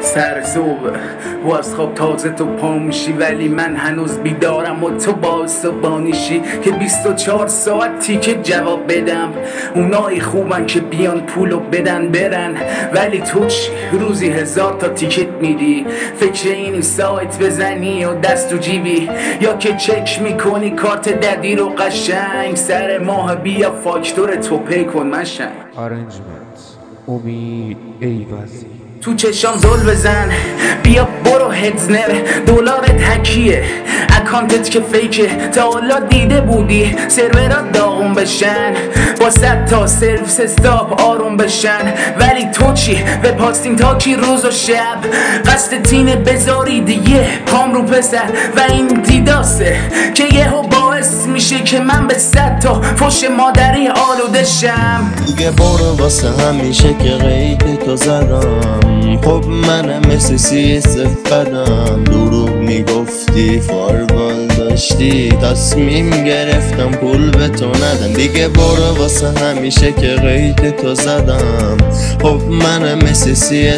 سر صبح و از خواب تازه تو پا میشی، ولی من هنوز بیدارم و تو باعث و بانیشی که 24 ساعت تیکه جواب بدم. اونایی خوبن که بیان پولو بدن برن، ولی تو چی؟ روزی 1000 تا تیکت میدی. فکر اینی سایت بزنی و دست تو جیبی، یا که چک میکنی کارت ددی رو قشنگ سر ماه بیا فاکتور تو پی کن مشنگ. آرنجمنت امید ایوازی. تو چشام زل بزن بیا برو هدزنر، دلارت حکیه اکانتت که فیکه. تا حالا دیده بودی سرورات داغون بشن با 100 تا سرویس استاپ آروم بشن، ولی تو چی؟ به پاستین تاکی روز و شب قصد تینه بذاری دیگه پام رو پسر، و این دیداسه که یهو باعث میشه که من به 100 تا فش مادری آلوده شم. دیگه برو واسه همیشه که قید تو زدم. خب منم مثل سی بدم، دروغ میگفتی فاربال داشتی، تصمیم گرفتم پول به تو ندم. دیگه برو واسه همیشه که قید تو زدم. خب منم مثل سی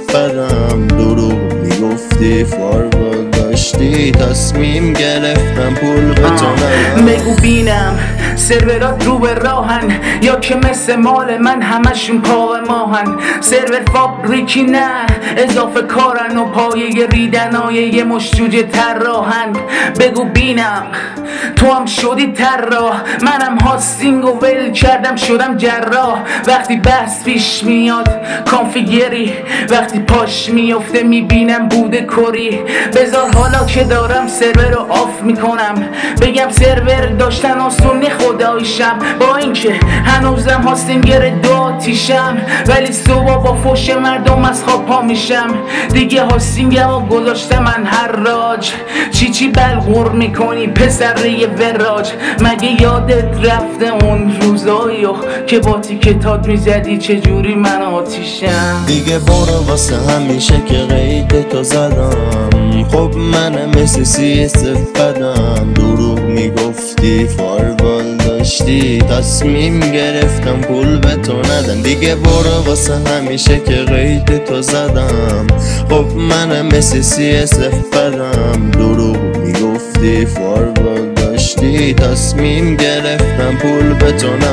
بدم، دروغ میگفتی فاربال داشتی، تصمیم گرفتم پول به تو ندم. بگو بینم سرورات رو به راهن یا که مثل مال من همشون پا ماهن. سرور فابریکی نه اضافه کارن و پایه ریدنای یه مشجوجه طراحن. بگو بینم تو هم شدی طراح، منم هاستینگ و ول کردم شدم جراح. وقتی بحث پیش میاد کانفیگری، وقتی پاش میفته میبینم بوده کری. بذار حالا که دارم سرور رو آف میکنم بگم سرور داشتن آسونی خدایشم، با اینکه هنوزم هاستینگر دو آتیشم، ولی صبح با فوش مردم از خواب پا میشم. دیگه هاستینگم و گذاشته من هر راج. چی بلغور میکنی پسر یه وراج؟ مگه یادت رفته اون روزایی که با تیکتات میزدی چجوری من آتیشم؟ دیگه برو واسه همیشه که قید تو زدم. خب منم مثل سی بدم، دروغ میگفتی فاربال داشتی، تصمیم گرفتم پول به تو ندم. دیگه برو واسه همیشه که قید تو زدم. خب منم مثل سی بدم، دروغ میگفتی فاربال داشتی، تصمیم گرفتم پول به تو ندم.